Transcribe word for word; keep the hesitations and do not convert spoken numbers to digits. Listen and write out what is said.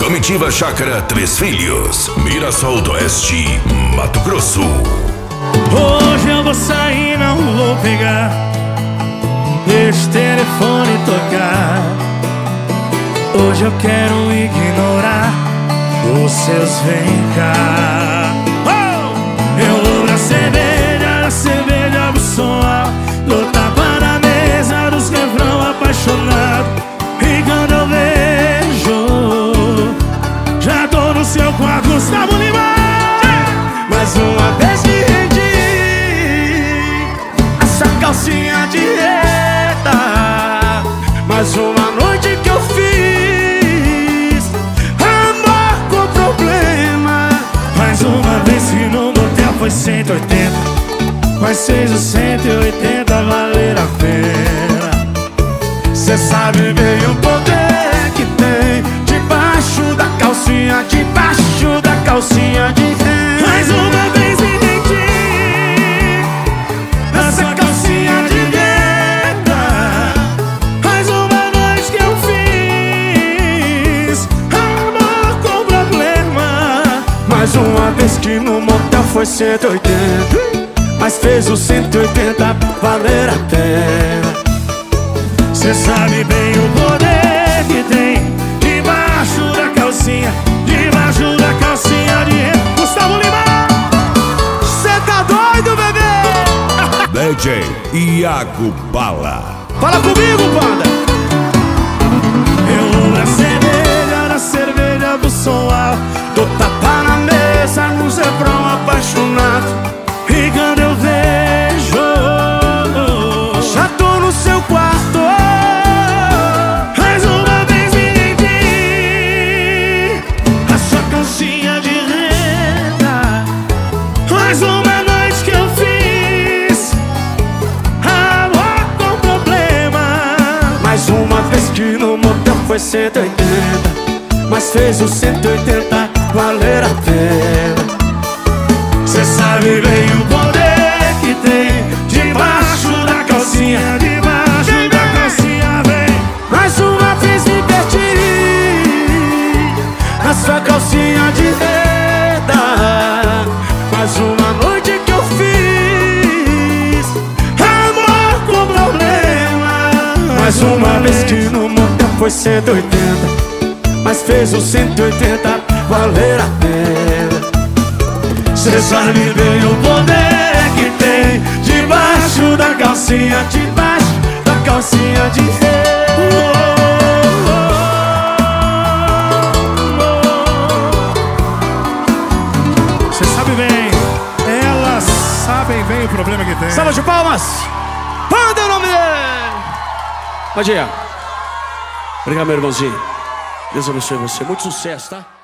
Comitiva Chácara Três Filhos, Mirassol do Oeste, Mato Grosso. Hoje eu vou sair, não vou pegar, deixa o telefone tocar. Hoje eu quero ignorar os seus vem cá. Oh! Eu vou pra cerveja, na cerveja do som alto, dou tapa na mesa dos refrão apaixonado. E quando eu vejo, já tô no seu quarto, Gustavo Lima. Mais uma vez me rendi, essa calcinha de reta. Mais uma noite que eu fiz amor com problema. Mais uma vez que no motel foi cento e oitenta, mas fez os cento e oitenta valer a pena. Cê sabe bem o poder que tem debaixo da calcinha, debaixo da calcinha de renda. Mais uma vez me rendi, essa calcinha de renda. Mais uma noite que eu fiz amor com problema. Mais uma vez que no motel foi cento e oitenta, mas fez os cento e oitenta valer a pena. Cê sabe bem o poder que tem debaixo da calcinha, debaixo da calcinha de renda. Gustavo Lima, cê tá doido, bebê? D J Iago Bala. Fala comigo, banda. Eu vou na cerveja, na cerveja do som alto, dou tapa na mesa nos refrão apaixonado. E quando eu vejo, já tô no seu quarto. Mais uma vez me rendi, a sua calcinha de renda. Mais uma noite que eu fiz amor com problema. Mais uma vez que no motel foi cento e oitenta, mas fez os cento e oitenta valer a pena. Cê sabe bem o poder que tem debaixo da calcinha, debaixo da calcinha, vem. Mais uma vez me perdi, a sua calcinha de renda. Mais uma noite que eu fiz amor com problema. Mais uma vez que no motel foi cento e oitenta, mas fez os cento e oitenta valer a pena. Cê sabe bem o poder que tem debaixo da calcinha, debaixo da calcinha de renda. Cê sabe bem, elas sabem bem o problema que tem. Salva de palmas! Banda é o nome dele! Bom dia. Obrigado, meu irmãozinho. Deus abençoe você. Muito sucesso, tá?